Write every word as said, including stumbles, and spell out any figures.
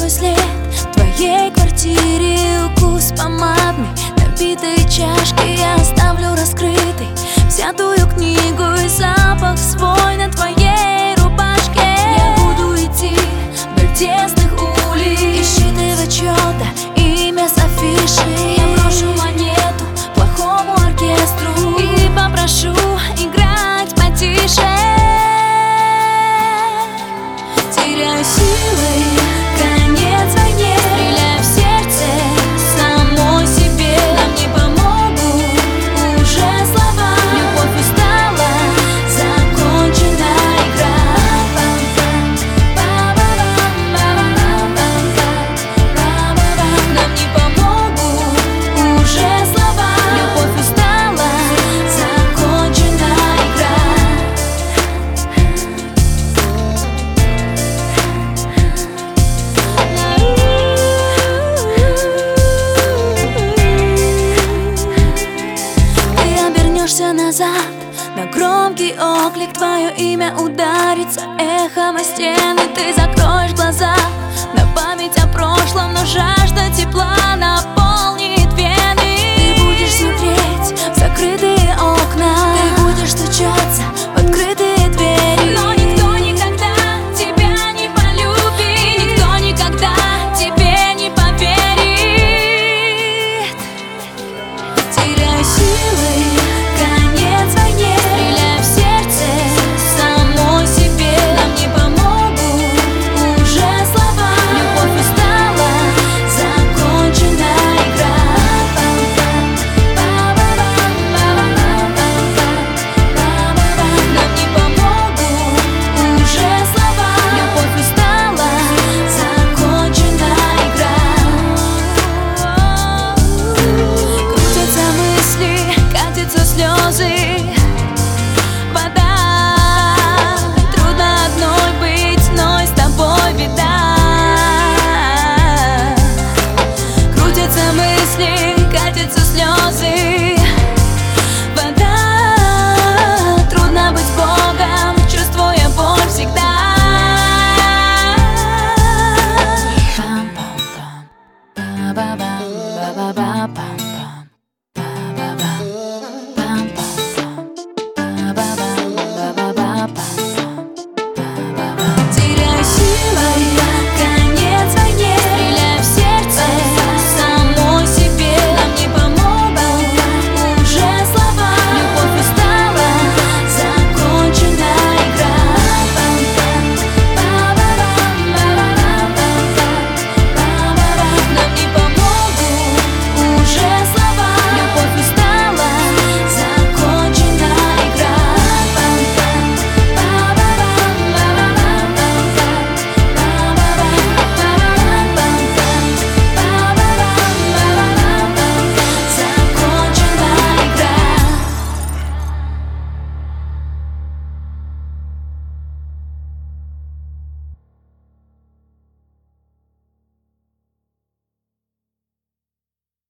твой след в твоей квартире, укус помадный, набитой чашки я оставлю раскрытой, взятую книгу и запах свой на твоей рубашке. Я буду идти вдоль тесных улиц, считывать чьё-то имя с афиши. Я брошу монету плохому оркестру и попрошу играть потише. Теряю силы, конец войне, стреляю в сердце самой себе. Нам не помогут уже слова, любовь устала, закончена игра. Нам не помогут уже слова, любовь устала, закончена игра. Назад, на громкий оклик твое имя ударится эхом о стены. Ты закроешь глаза на память о прошлом, но жажда тепла напомнит.